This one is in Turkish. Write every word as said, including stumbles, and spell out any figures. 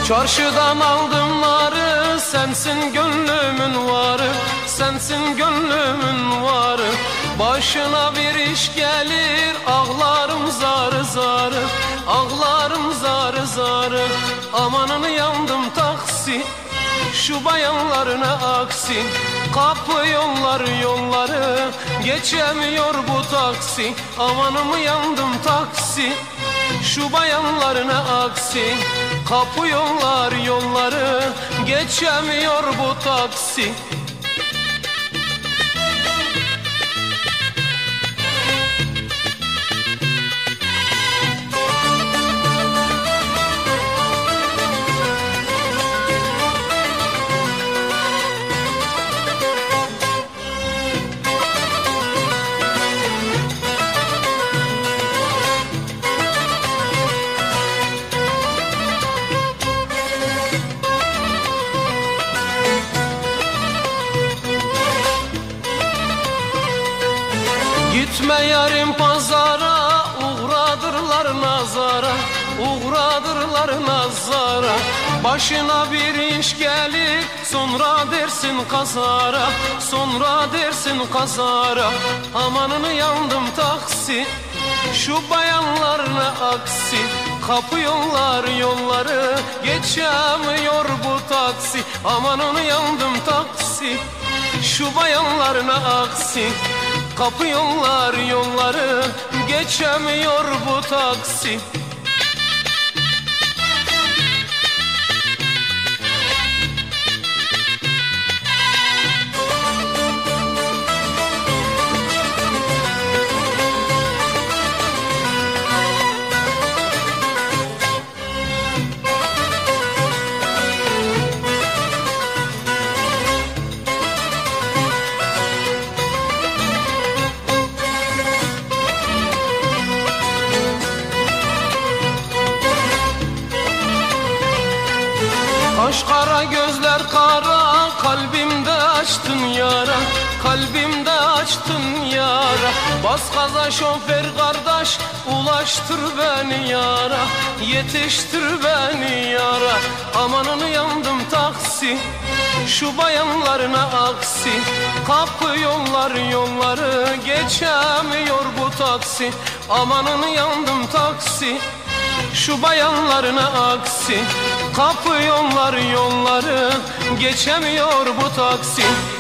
Çarşıdan aldım narı, sensin gönlümün varı, sensin gönlümün varı. Başına bir iş gelir, ağlarım zarı zarı, ağlarım zarı zarı. Amanını yandım taksi, şu bayanlarına aksi. Kapı yollar yolları, geçemiyor bu taksi. Amanımı yandım taksi, şu bayanlarına aksi. Kapı yollar yolları, geçemiyor bu taksi. Gitme yarın pazara, uğradırlar nazara, uğradırlar nazara. Başına bir iş gelir, sonra dersin kazara, sonra dersin kazara. Amanını yandım taksi, şu bayanlarına aksi. Kapı yollar yolları, geçemiyor bu taksi. Amanını yandım taksi, şu bayanlarına aksi. Kapı yollar yolları, geçemiyor bu taksi. Kaş kara gözler kara, kalbimde açtın yara, kalbimde açtın yara. Bas gaza şoför kardeş, ulaştır beni yara, yetiştir beni yara. Amanını yandım taksi, şu bayanlarına aksi. Kapı yollar yolları, geçemiyor bu taksi. Amanını yandım taksi, şu bayanlarına aksi. Kapı yollar yolları, geçemiyor bu taksi.